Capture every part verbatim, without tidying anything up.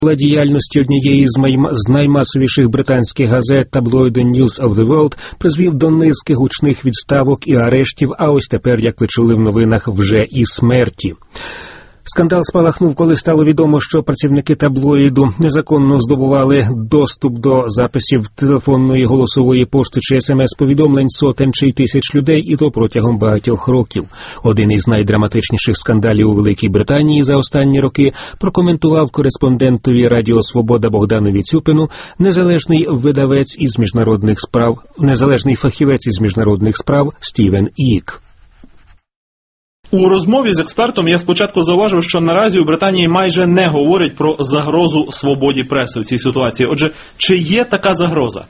діяльності однієї з, майм... з наймасовіших британських газет таблоїду News of the World призвів до низки гучних відставок і арештів, а ось тепер, як ви чули в новинах, вже і смерті. Скандал спалахнув, коли стало відомо, що працівники таблоїду незаконно здобували доступ до записів телефонної, голосової пошти чи смс-повідомлень сотень чи тисяч людей, і то протягом багатьох років. Один із найдраматичніших скандалів у Великій Британії за останні роки прокоментував кореспондентові Радіо Свобода Богданові Цюпину незалежний видавець із міжнародних справ, незалежний фахівець із міжнародних справ Стівен Ік. У розмові з експертом я спочатку зауважив, що наразі у Британії майже не говорять про загрозу свободі преси в цій ситуації. Отже, чи є така загроза?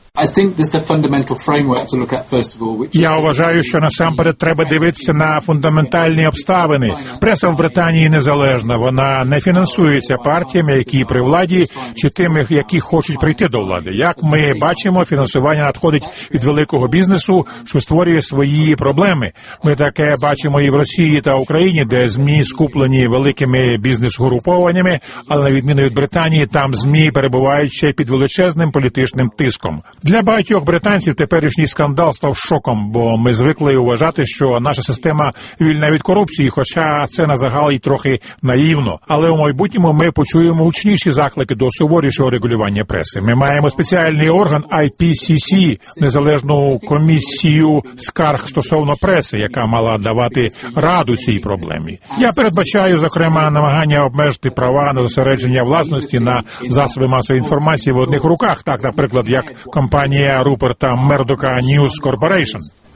Я вважаю, що насамперед треба дивитися на фундаментальні обставини. Преса в Британії незалежна. Вона не фінансується партіями, які при владі, чи тими, які хочуть прийти до влади. Як ми бачимо, фінансування надходить від великого бізнесу, що створює свої проблеми. Ми таке бачимо і в Росії та Україні, де ЗМІ скуплені великими бізнес-групованнями, але на відміну від Британії, там ЗМІ перебувають ще під величезним політичним тиском. Для багатьох британців теперішній скандал став шоком, бо ми звикли вважати, що наша система вільна від корупції, хоча це на загал і трохи наївно. Але у майбутньому ми почуємо гучніші заклики до суворішого регулювання преси. Ми маємо спеціальний орган ай пі сі сі, незалежну комісію скарг стосовно преси, яка мала давати раду цій проблемі. Я передбачаю, зокрема, намагання обмежити права на зосередження власності на засоби масової інформації в одних руках, так, наприклад, як компанія Руперта Мердока News Corporation.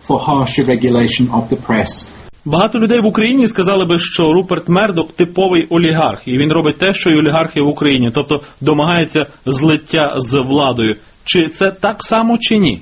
Багато людей в Україні сказали би, що Руперт Мердок – типовий олігарх, і він робить те, що й олігархи в Україні, тобто домагається злиття з владою. Чи це так само, чи ні?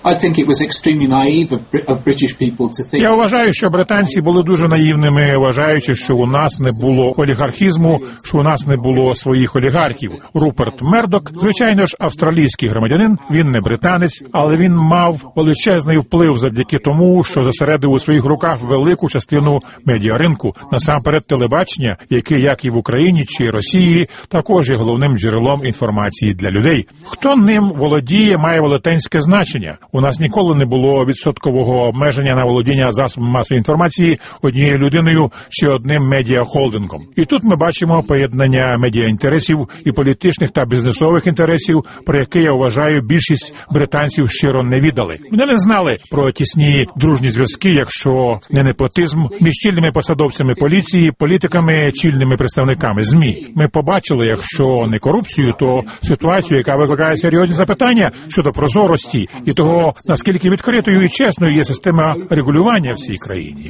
Я вважаю, що британці були дуже наївними, вважаючи, що у нас не було олігархізму, що у нас не було своїх олігархів. Руперт Мердок, звичайно ж, австралійський громадянин, він не британець, але він мав величезний вплив завдяки тому, що зосередив у своїх руках велику частину медіаринку, насамперед телебачення, яке, як і в Україні чи Росії, також є головним джерелом інформації для людей. Хто ним володіє, має велетенське значення. У нас ніколи не було відсоткового обмеження на володіння засобами масової інформації однією людиною чи одним медіахолдингом. І тут ми бачимо поєднання медіаінтересів і політичних та бізнесових інтересів, про які, я вважаю, більшість британців щиро не віддали. Вони не знали про тісні дружні зв'язки, якщо не непотизм, між чільними посадовцями поліції, політиками, чільними представниками ЗМІ. Ми побачили, якщо не корупцію, то ситуацію, яка викликає серйозні запитання щодо прозорості і того, наскільки відкритою і чесною є система регулювання в цій країні.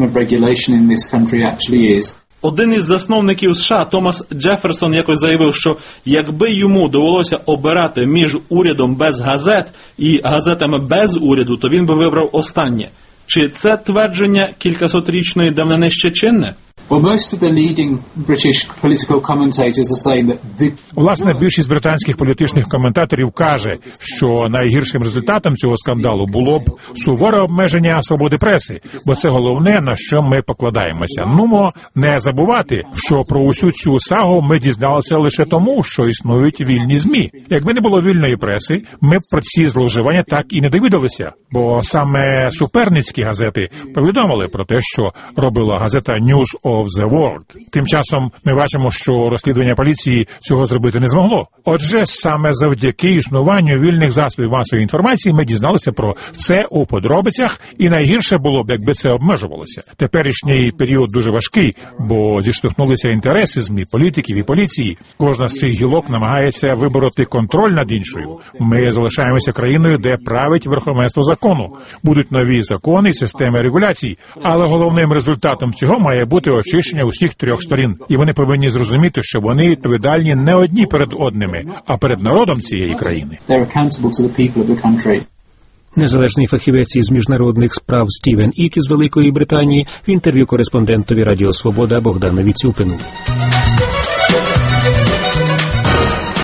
Один із засновників США, Томас Джеферсон, якось заявив, що якби йому довелося обирати між урядом без газет і газетами без уряду, то він би вибрав останнє. Чи це твердження кількасотрічної давнини ще чинне? Власне, більшість британських політичних коментаторів каже, що найгіршим результатом цього скандалу було б суворе обмеження свободи преси, бо це головне, на що ми покладаємося. Нумо не забувати, що про усю цю сагу ми дізналися лише тому, що існують вільні ЗМІ. Якби не було вільної преси, ми б про ці зловживання так і не довідалися, бо саме суперницькі газети повідомили про те, що робила газета News of the World. Тим часом ми бачимо, що розслідування поліції цього зробити не змогло. Отже, саме завдяки існуванню вільних засобів масової інформації ми дізналися про це у подробицях, і найгірше було б, якби це обмежувалося. Теперішній період дуже важкий, бо зіштовхнулися інтереси ЗМІ, політиків і поліції. Кожна з цих гілок намагається вибороти контроль над іншою. Ми залишаємося країною, де править верховенство закону. Будуть нові закони і системи регуляцій, але головним результатом цього має бути очищення усіх трьох сторін. І вони повинні зрозуміти, що вони відповідальні не одні перед одними, а перед народом цієї країни. Незалежний фахівець із міжнародних справ Стівен Ік із Великої Британії в інтерв'ю кореспондентові Радіо Свобода Богданові Цюпину.